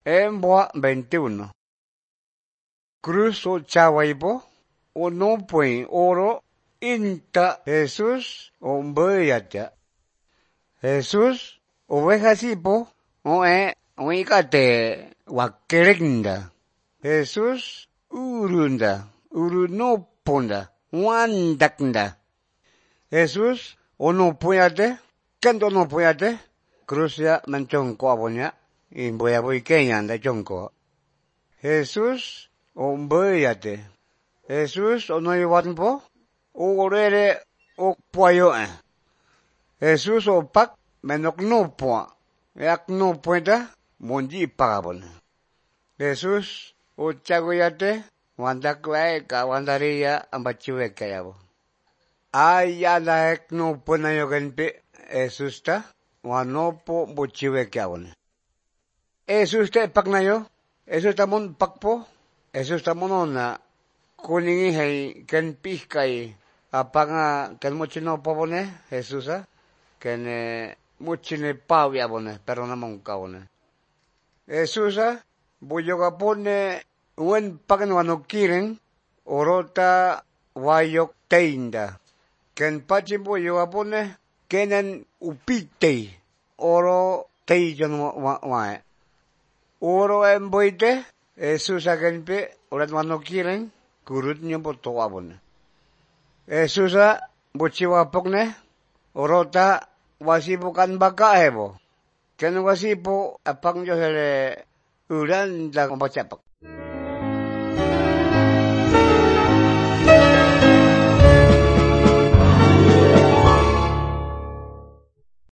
Emboa 21. Cruz o chawaipo, o no puen oro, inta Jesús o mbeyata. Jesús, ovejasipo, o ikate, wakerenda. Jesús, urunda, urunoponda, wandaknda. Jesús, o no puede, kendo no puede, cruz ya manchonko abonya, imboya boikenya anda chonko. Jesús, o mbeyate. Jesús, o no iwanpo, o orere, o puayo. Jesús, o pak, menok no pua. Yak no pueda, monji pagabon. Jesús, o chagoyate, wandakwe ka wandaria ambachiwe kayabo. Ayala ek no puna yogenpe, Jesús ta, wanopo bochiwe kayabon. Jesús te pak na yo, Jesús tamon pakpo, Jesús tamon na, kuningi hay, ken pihkay, apanga, ken mochino pabone, Jesús ken mochine pawiabone, pero namon kaone. Jesús buyoga pone, uen pagan wanokiren, orota wayok teinda. Ken pachimbo yoga pone, kenen upite, oro teijon wae. Oro emboite, Jesús agenpe, orat wanokiren, kurut nyombo toabone. Jesús buchiwa pokne, orota wasipo kan baka hebo. Ken wasipo apang yo hele uran da kombachapak.